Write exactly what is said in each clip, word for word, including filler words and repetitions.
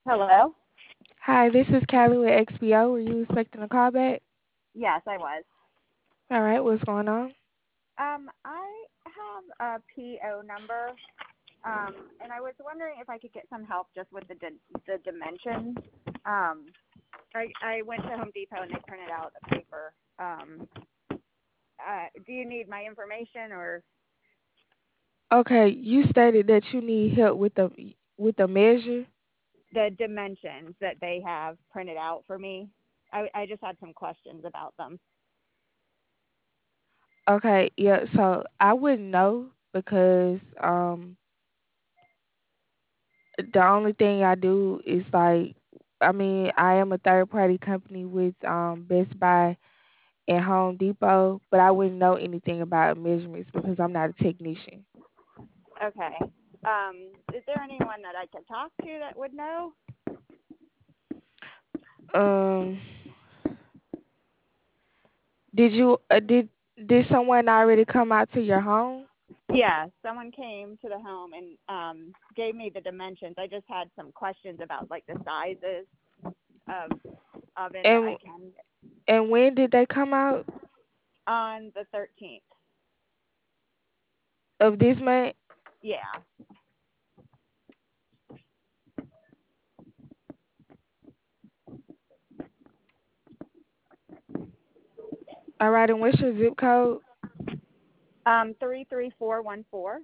Hello? Hi, this is Callie with X B O. Were you expecting a call back? Yes, I was. All right, what's going on? Um, I have a P O number, um, and I was wondering if I could get some help just with the di- the dimensions. Um, I I went to Home Depot and they printed out a paper. Um, uh, do you need my information or Okay, you stated that you need help with the with the measure. the dimensions that they have printed out for me? I I just had some questions about them. Okay, yeah, so I wouldn't know because um the only thing I do is like I mean, I am a third party company with um Best Buy and Home Depot, but I wouldn't know anything about measurements because I'm not a technician. Okay. Um, is there anyone that I can talk to that would know? Um did you uh, did did someone already come out to your home? Yeah, someone came to the home and um, gave me the dimensions. I just had some questions about like the sizes of oven that I And can get and when did they come out on the thirteenth. of this month? Yeah. All right, and what's your zip code? Um, three three four one four.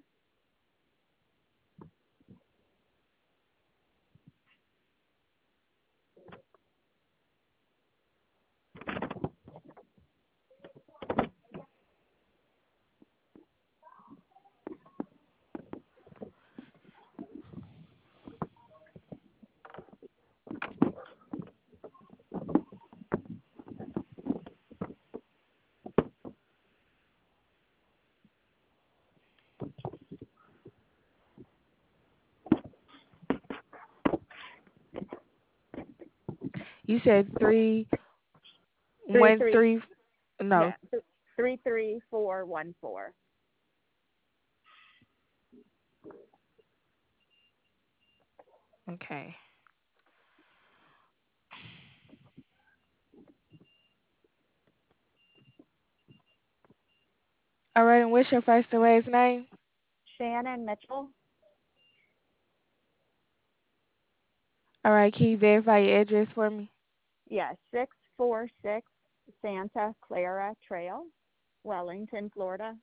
You said three Three one three. three. No, Yeah. th- Three three four one four. okay. All right, and what's your first and last name? Shannon Mitchell. All right, can you verify your address for me? Yeah, six four six Santa Clara Trail, Wellington, Florida.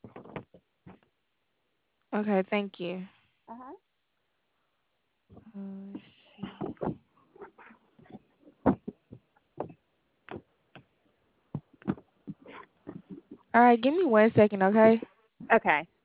Okay, thank you. Uh huh. Uh, let's see. All right, give me one second, okay? Okay.